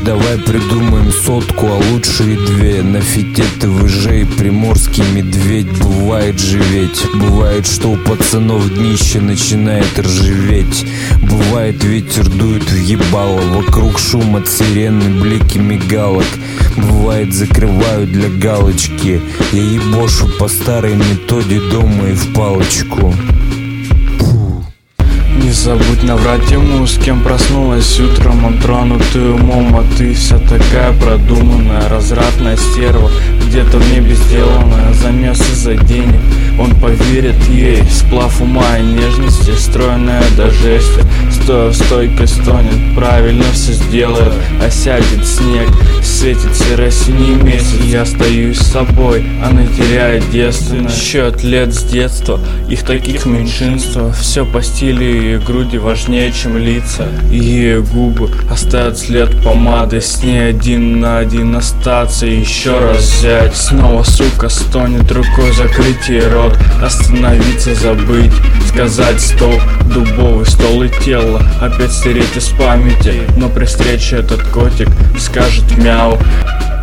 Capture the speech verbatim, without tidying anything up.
давай придумаем сотку, а лучше и две. На фите ТВЖ и приморский медведь. Бывает же ведь, бывает, что у пацанов днище начинает ржаветь. Бывает, ветер дует в ебало, вокруг шум от сирены, блики мигалок. Бывает, закрываю для галочки, я ебошу по старой методе дома и в палочку. Не забудь наврать ему, с кем проснулась утром. Он тронутый умом, а ты вся такая продуманная. Развратная стерва, где-то в небе сделанная. Замес из-за денег, он поверит ей. Сплав ума и нежности, стройная до жести. Стоя в стойкость стонет, правильно все сделает. Осядет снег, светит серо-синий месяц. Я остаюсь с собой, она теряет девственность. Счет лет с детства, их таких меньшинство. Все по стилю и груди важнее, чем лица. Ее губы оставят след помады. С ней один на один остаться и еще раз взять. Снова, сука, стонет рукой, закрыть ей рот. Остановиться, забыть, сказать стоп. Дубовый стол и тело опять стереть из памяти. Но при встрече этот котик скажет мяу.